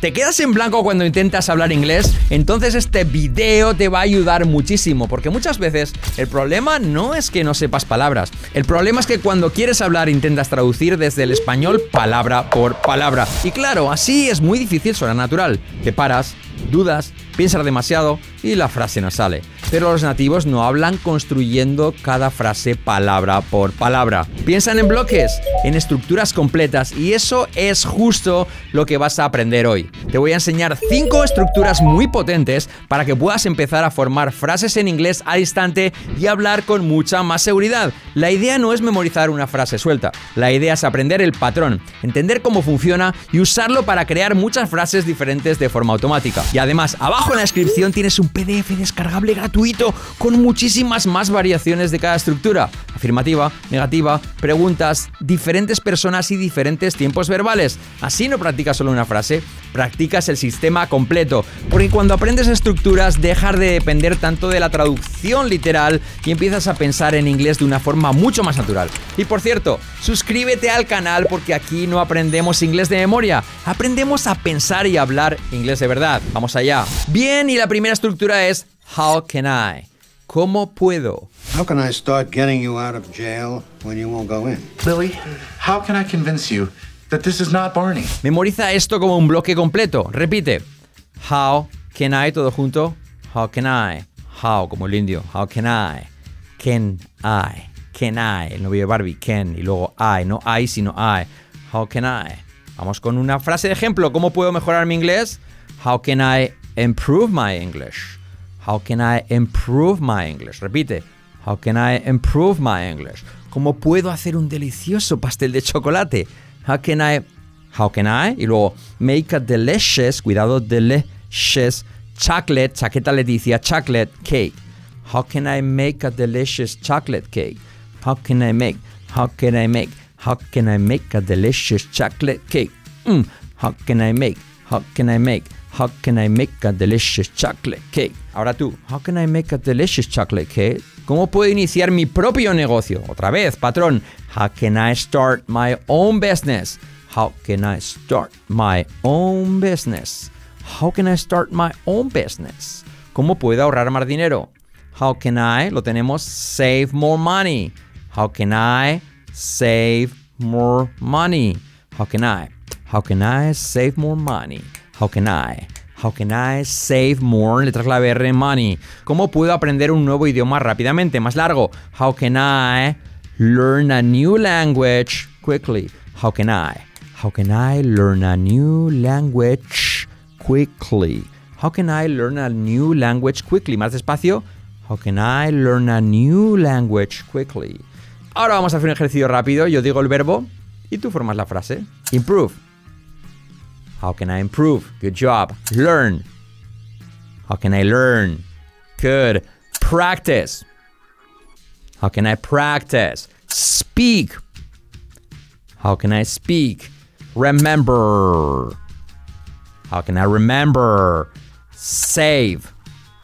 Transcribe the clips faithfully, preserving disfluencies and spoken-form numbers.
¿Te quedas en blanco cuando intentas hablar inglés? Entonces este video te va a ayudar muchísimo, porque muchas veces el problema no es que no sepas palabras. El problema es que cuando quieres hablar intentas traducir desde el español palabra por palabra. Y claro, así es muy difícil, suena natural. Te paras, dudas, piensas demasiado y la frase no sale. Pero los nativos no hablan construyendo cada frase palabra por palabra. Piensan en bloques, en estructuras completas, y eso es justo lo que vas a aprender hoy. Te voy a enseñar cinco estructuras muy potentes para que puedas empezar a formar frases en inglés al instante y hablar con mucha más seguridad. La idea no es memorizar una frase suelta. La idea es aprender el patrón, entender cómo funciona y usarlo para crear muchas frases diferentes de forma automática. Y además, abajo en la descripción tienes un P D F descargable gratuito con muchísimas más variaciones de cada estructura. Afirmativa, negativa, preguntas, diferentes personas y diferentes tiempos verbales. Así no practicas solo una frase, practicas el sistema completo. Porque cuando aprendes estructuras, dejas de depender tanto de la traducción literal y empiezas a pensar en inglés de una forma mucho más natural. Y por cierto, suscríbete al canal porque aquí no aprendemos inglés de memoria, aprendemos a pensar y hablar inglés de verdad. Vamos allá. Bien, y la primera estructura es How can I? ¿Cómo puedo? How can I start getting you out of jail when you won't go in? Lily, how can I convince you that this is not Barney? Memoriza esto como un bloque completo. Repite. How can I, todo junto. How can I? How, como el indio. How can I? Can I? Can I? El novio de Barbie. Can. Y luego I. No I, sino I. How can I? Vamos con una frase de ejemplo. ¿Cómo puedo mejorar mi inglés? How can I improve my English? How can I improve my English? Repite. How can I improve my English? ¿Cómo puedo hacer un delicioso pastel de chocolate? How can I... How can I? Y luego, make a delicious, cuidado, delicious, chocolate, chaqueta Leticia, chocolate cake. How can I make a delicious chocolate cake? How can I make... How can I make... How can I make a delicious chocolate cake? Mm. How can I make... How can I make... How can I make a delicious chocolate cake? Ahora tú, how can I make a delicious chocolate cake? ¿Cómo puedo iniciar mi propio negocio? Otra vez, patrón. How can I start my own business? How can I start my own business? How can I start my own business? ¿Cómo puedo ahorrar más dinero? How can I, lo tenemos, save more money? How can I save more money? How can I? How can I save more money? How can I? How can I save more, letra clave R, money? ¿Cómo puedo aprender un nuevo idioma rápidamente, más largo? How can I learn a new language quickly? How can I? How can I learn a new language quickly? How can I learn a new language quickly? Más despacio. How can I learn a new language quickly? Ahora vamos a hacer un ejercicio rápido. Yo digo el verbo y tú formas la frase. Improve. How can I improve? Good job. Learn. How can I learn? Good. Practice. How can I practice? Speak. How can I speak? Remember. How can I remember? Save.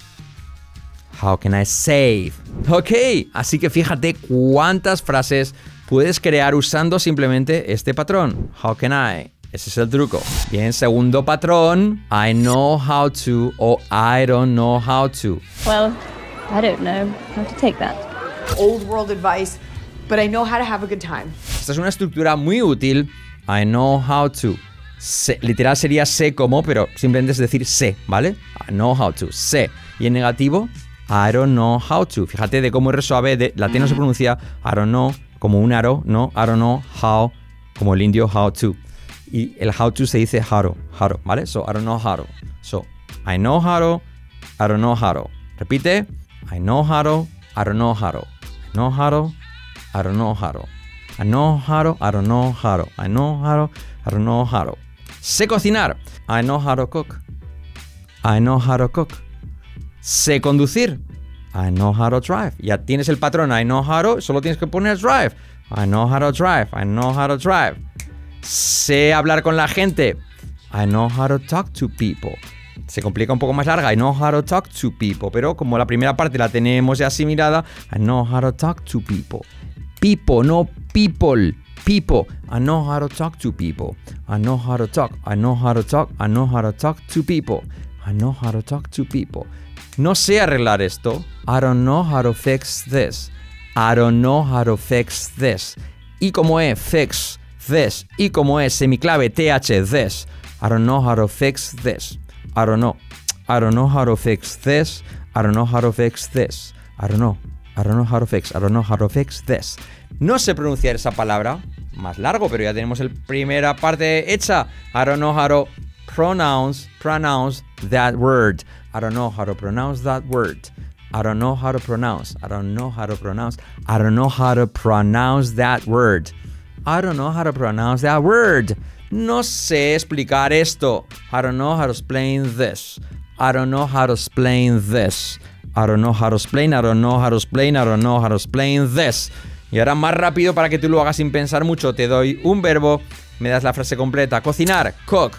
How can I save? Ok, así que fíjate cuántas frases puedes crear usando simplemente este patrón. How can I? Ese es el truco. Bien, segundo patrón. I know how to o I don't know how to. Well, I don't know how to take that. Old world advice, but I know how to have a good time. Esta es una estructura muy útil. I know how to. Sé, literal sería sé cómo, pero simplemente es decir sé, ¿vale? I know how to, sé. Y en negativo, I don't know how to. Fíjate de cómo es suave, de, la T no se pronuncia I don't know como un aro, no, I don't know how, como el indio how to. Y el how to se dice how to, how to, ¿vale? So, I don't know how to. So, I know how to, I don't know how to. Repite. I know how to, I don't know how to. I know how to, I don't know how to. I know how to, I don't know how to. I know how to, I don't know how to. Sé cocinar. I know how to cook. I know how to cook. Sé conducir. I know how to drive. Ya tienes el patrón. I know how to, solo tienes que poner drive. I know how to drive. I know how to drive. Sé hablar con la gente. I know how to talk to people. Se complica un poco más larga. I know how to talk to people. Pero como la primera parte la tenemos ya asimilada, I know how to talk to people. People, no people. People. I know how to talk to people. I know how to talk. I know how to talk. I know how to talk to people. I know how to talk to people. No sé arreglar esto. I don't know how to fix this. I don't know how to fix this. Y como es fix this. Y como es semiclave th this. I don't know how to fix this. I don't know. I don't know how to fix this. I don't know how to fix this. I don't know. I don't know how to fix. I don't know how to fix this. No sé pronunciar esa palabra. Más largo, pero ya tenemos la primera parte hecha. I don't know how to pronounce, pronounce that word. I don't know how to pronounce that word. I don't know how to pronounce. I don't know how to pronounce. I don't know how to pronounce that word. I don't know how to pronounce that word. No sé explicar esto. I don't know how to explain this. I don't know how to explain this. I don't know how to explain. I don't know how to explain. I don't know how to explain this. Y ahora más rápido para que tú lo hagas sin pensar mucho. Te doy un verbo, me das la frase completa. Cocinar, cook.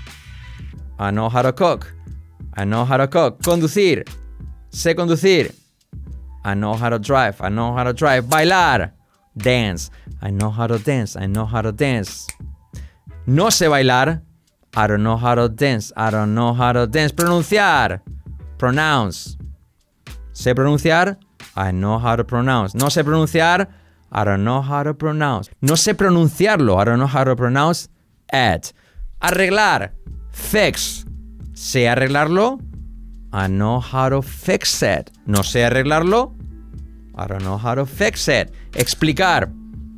I know how to cook. I know how to cook. Conducir. Sé conducir. I know how to drive. I know how to drive. Bailar. Dance. I know how to dance. I know how to dance. No sé bailar. I don't know how to dance. I don't know how to dance. Pronunciar. Pronounce. Sé pronunciar. I know how to pronounce. No sé pronunciar. I don't know how to pronounce. No sé pronunciarlo. I don't know how to pronounce it. Arreglar. Fix. ¿Sé arreglarlo? I know how to fix it. No sé arreglarlo. I don't know how to fix it. Explicar.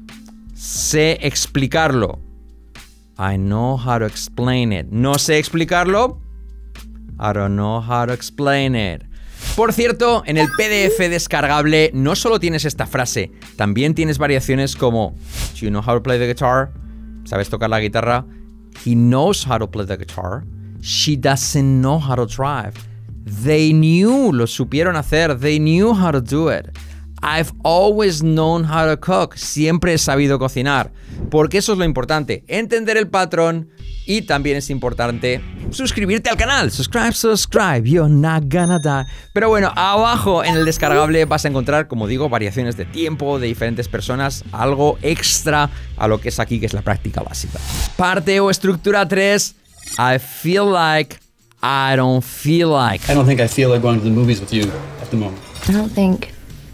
Sé explicarlo. I know how to explain it. No sé explicarlo. I don't know how to explain it. Por cierto, en el P D F descargable no solo tienes esta frase, también tienes variaciones como Do you know how to play the guitar? ¿Sabes tocar la guitarra? He knows how to play the guitar. She doesn't know how to drive. They knew, lo supieron hacer. They knew how to do it. I've always known how to cook. Siempre he sabido cocinar. Porque eso es lo importante, entender el patrón. Y también es importante suscribirte al canal. Subscribe, subscribe, you're not gonna die. Pero bueno, abajo en el descargable vas a encontrar, como digo, variaciones de tiempo de diferentes personas. Algo extra a lo que es aquí, que es la práctica básica. Parte o estructura tres. I feel like, I don't feel like. I don't think I feel like going to the movies with you at the moment. I don't think...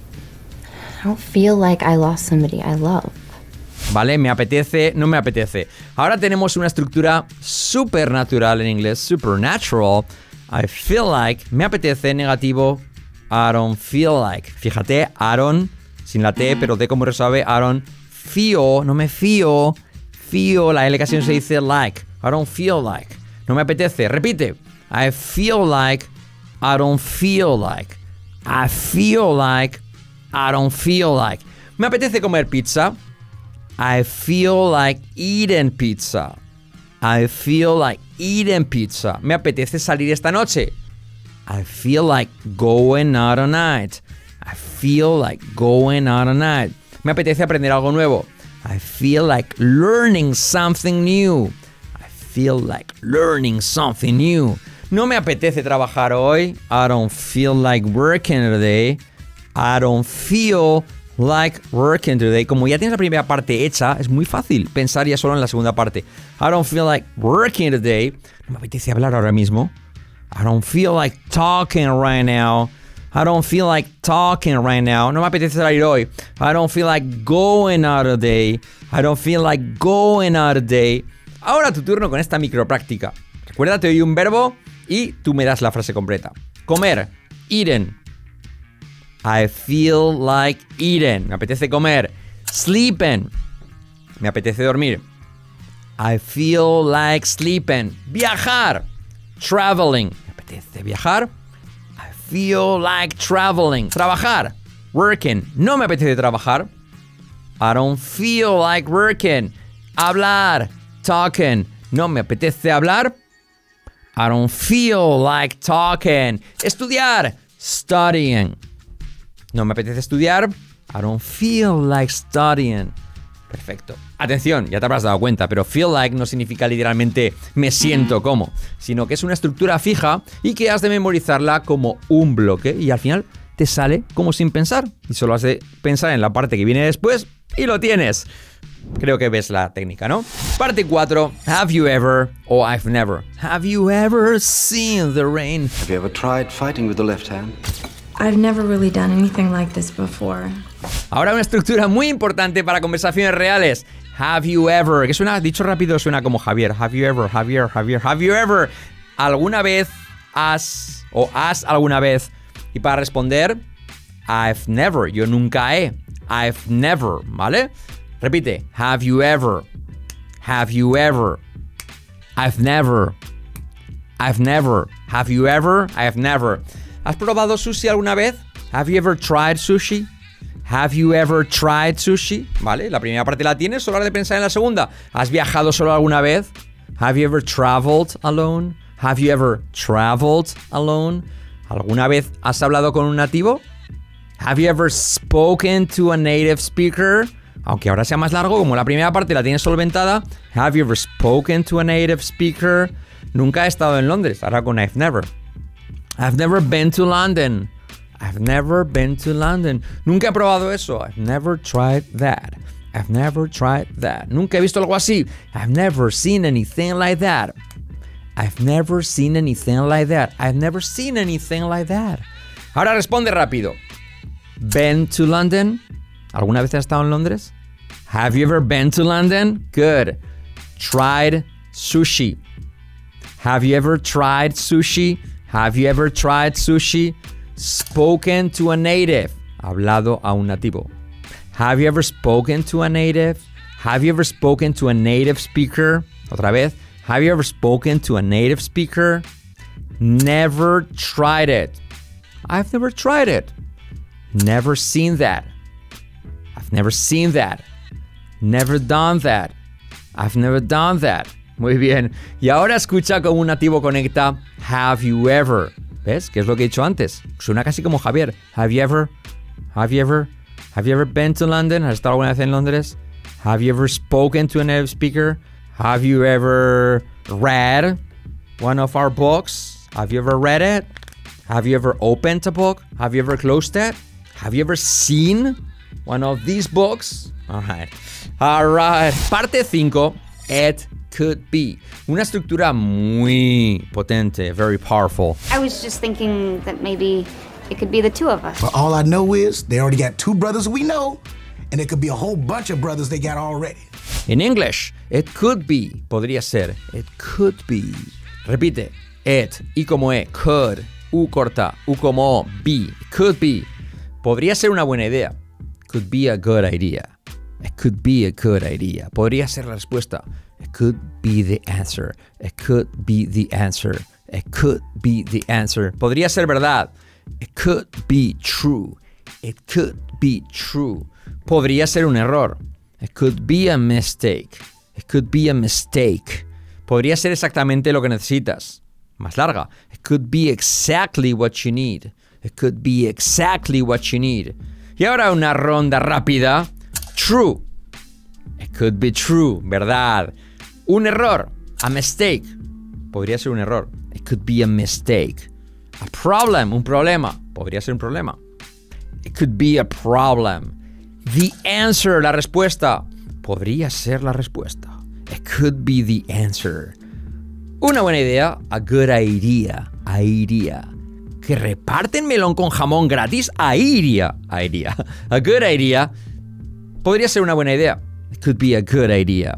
I don't feel like I lost somebody I love. Vale, me apetece, no me apetece. Ahora tenemos una estructura supernatural en inglés, supernatural. I feel like, me apetece, negativo. I don't feel like. Fíjate, I don't, sin la T, pero T como resabe, I don't feel, no me fío. Feel, la L casi no se dice like. I don't feel like. No me apetece, repite. I feel like, I don't feel like. I feel like, I don't feel like. Me apetece comer pizza. I feel like eating pizza. I feel like eating pizza. Me apetece salir esta noche. I feel like going out tonight. I feel like going out tonight. Me apetece aprender algo nuevo. I feel like learning something new. I feel like learning something new. No me apetece trabajar hoy. I don't feel like working today. I don't feel like working today. Como ya tienes la primera parte hecha, es muy fácil pensar ya solo en la segunda parte. I don't feel like working today. No me apetece hablar ahora mismo. I don't feel like talking right now. I don't feel like talking right now. No me apetece salir hoy. I don't feel like going out today. I don't feel like going out today. Ahora tu turno con esta micropráctica. Recuerda, te doy un verbo y tú me das la frase completa. Comer, eating. I feel like eating. Me apetece comer. Sleeping. Me apetece dormir. I feel like sleeping. Viajar. Traveling. Me apetece viajar. I feel like traveling. Trabajar. Working. No me apetece trabajar. I don't feel like working. Hablar. Talking. No me apetece hablar. I don't feel like talking. Estudiar. Studying. No me apetece estudiar. I don't feel like studying. Perfecto. Atención, ya te habrás dado cuenta, pero feel like no significa literalmente me siento como, sino que es una estructura fija y que has de memorizarla como un bloque y al final te sale como sin pensar. Y solo has de pensar en la parte que viene después y lo tienes. Creo que ves la técnica, ¿no? Parte cuatro. Have you ever o I've never. Have you ever seen the rain? Have you ever tried fighting with the left hand? I've never really done anything like this before. Ahora una estructura muy importante para conversaciones reales. Have you ever, que suena, dicho rápido, suena como Javier. Have you ever, Javier, Javier, have you ever, alguna vez has o has alguna vez. Y para responder, I've never, yo nunca he. I've never, ¿vale? Repite, have you ever, have you ever, I've never, I've never, have you ever, I've never. ¿Has probado sushi alguna vez? Have you ever tried sushi? Have you ever tried sushi? ¿Vale? La primera parte la tienes, solo has de pensar en la segunda. ¿Has viajado solo alguna vez? Have you ever traveled alone? Have you ever traveled alone? ¿Alguna vez has hablado con un nativo? Have you ever spoken to a native speaker? Aunque ahora sea más largo, como la primera parte la tienes solventada. Have you ever spoken to a native speaker? Nunca he estado en Londres, ahora con I've never. I've never been to London. I've never been to London. Nunca he probado eso. I've never tried that. I've never tried that. Nunca he visto algo así. I've never seen anything like that. I've never seen anything like that. I've never seen anything like that. Ahora responde rápido. Been to London? ¿Alguna vez has estado en Londres? Have you ever been to London? Good. Tried sushi. Have you ever tried sushi? Have you ever tried sushi? Spoken to a native. Hablado a un nativo. Have you ever spoken to a native? Have you ever spoken to a native speaker? Otra vez. Have you ever spoken to a native speaker? Never tried it. I've never tried it. Never seen that. I've never seen that. Never done that. I've never done that. Muy bien. Y ahora escucha como un nativo conecta. Have you ever? ¿Ves? ¿Qué es lo que he dicho antes? Suena casi como Javier. Have you ever? Have you ever? Have you ever been to London? ¿Has estado alguna vez en Londres? Have you ever spoken to a native speaker? Have you ever read one of our books? Have you ever read it? Have you ever opened a book? Have you ever closed it? Have you ever seen one of these books? All right. All right. Parte cinco. It could be. Una estructura muy potente, very powerful. I was just thinking that maybe it could be the two of us. But all I know is they already got two brothers we know, and it could be a whole bunch of brothers they got already. In English, it could be. Podría ser. It could be. Repite. It. I como E. Could. U corta. U como O. Be. Could be. Podría ser una buena idea. Could be a good idea. It could be a good idea. Podría ser la respuesta. It could be the answer. It could be the answer. It could be the answer. Podría ser verdad. It could be true. It could be true. Podría ser un error. It could be a mistake. It could be a mistake. Podría ser exactamente lo que necesitas. Más larga. It could be exactly what you need. It could be exactly what you need. Y ahora una ronda rápida. True. It could be true. Verdad. Un error. A mistake. Podría ser un error. It could be a mistake. A problem. Un problema. Podría ser un problema. It could be a problem. The answer. La respuesta. Podría ser la respuesta. It could be the answer. Una buena idea. A good idea. Idea. Que reparten melón con jamón gratis. Idea. Idea. A good idea. Podría ser una buena idea. It could be a good idea.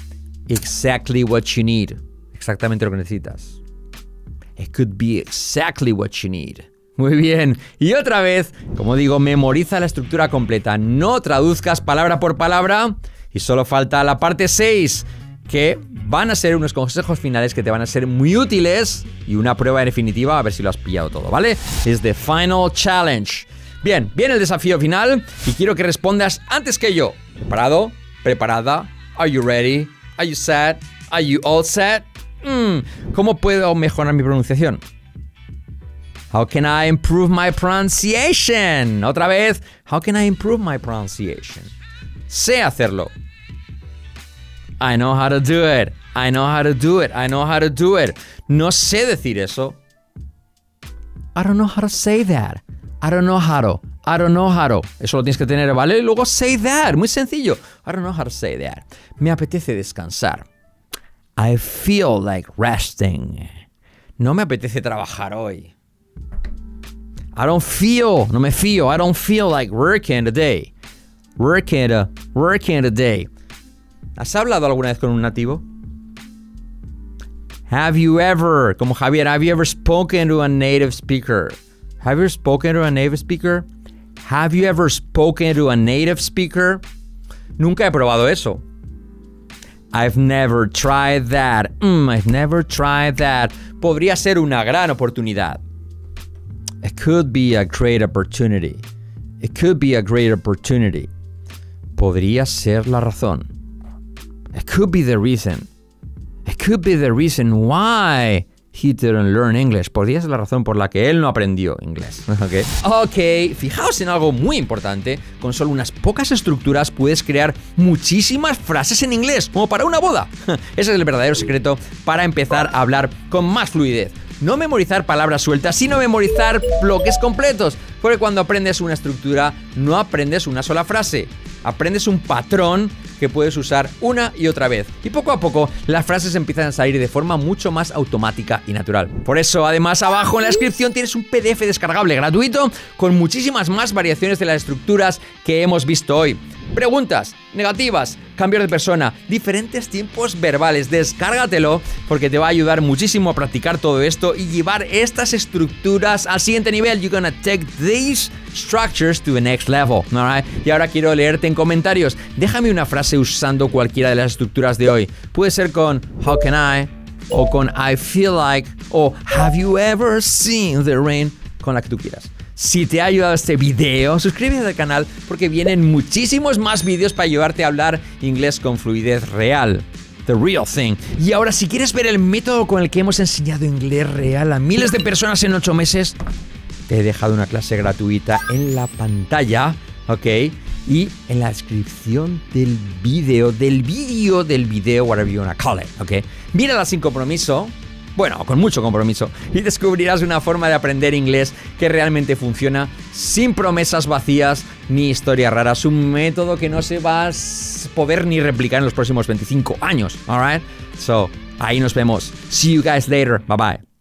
Exactly what you need. Exactamente lo que necesitas. It could be exactly what you need. Muy bien. Y otra vez, como digo, memoriza la estructura completa. No traduzcas palabra por palabra. Y solo falta la parte seis, que van a ser unos consejos finales que te van a ser muy útiles y una prueba definitiva a ver si lo has pillado todo, ¿vale? Es the final challenge. Bien, viene el desafío final y quiero que respondas antes que yo. ¿Preparado? ¿Preparada? Are you ready? Are you set? Are you all set? Mm, ¿Cómo puedo mejorar mi pronunciación? How can I improve my pronunciation? Otra vez. How can I improve my pronunciation? Sé hacerlo. I know how to do it. I know how to do it. I know how to do it. No sé decir eso. I don't know how to say that. I don't know how to. I don't know how to. Eso lo tienes que tener, ¿vale? Y luego say that. Muy sencillo. I don't know how to say that. Me apetece descansar. I feel like resting. No me apetece trabajar hoy. I don't feel, no me fío. I don't feel like working today. Working, uh, working today. ¿Has hablado alguna vez con un nativo? Have you ever, como Javier, have you ever spoken to a native speaker? Have you ever spoken to a native speaker? Have you ever spoken to a native speaker? Nunca he probado eso. I've never tried that. Mm, I've never tried that. Podría ser una gran oportunidad. It could be a great opportunity. It could be a great opportunity. Podría ser la razón. It could be the reason. It could be the reason why he didn't learn English. Podría ser la razón por la que él no aprendió inglés. Okay. Ok, fijaos en algo muy importante. Con solo unas pocas estructuras puedes crear muchísimas frases en inglés, como para una boda. Ese es el verdadero secreto para empezar a hablar con más fluidez. No memorizar palabras sueltas, sino memorizar bloques completos. Porque cuando aprendes una estructura, no aprendes una sola frase. Aprendes un patrón que puedes usar una y otra vez. Y poco a poco, las frases empiezan a salir de forma mucho más automática y natural. Por eso, además, abajo en la descripción tienes un P D F descargable gratuito con muchísimas más variaciones de las estructuras que hemos visto hoy. Preguntas, negativas, cambios de persona, diferentes tiempos verbales. Descárgatelo porque te va a ayudar muchísimo a practicar todo esto y llevar estas estructuras al siguiente nivel. You're gonna take these structures to the next level. All right? Y ahora quiero leerte en comentarios. Déjame una frase usando cualquiera de las estructuras de hoy. Puede ser con how can I, o con I feel like, o have you ever seen the rain, con la que tú quieras. Si te ha ayudado este video, suscríbete al canal porque vienen muchísimos más vídeos para ayudarte a hablar inglés con fluidez real. The real thing. Y ahora, si quieres ver el método con el que hemos enseñado inglés real a miles de personas en ocho meses, te he dejado una clase gratuita en la pantalla, ¿ok? Y en la descripción del vídeo, del vídeo, del vídeo, whatever you wanna call it, ¿ok? Mírala sin compromiso. Bueno, con mucho compromiso, y descubrirás una forma de aprender inglés que realmente funciona sin promesas vacías ni historias raras. Un método que no se va a poder ni replicar en los próximos veinticinco años. Alright? So, ahí nos vemos. See you guys later. Bye bye.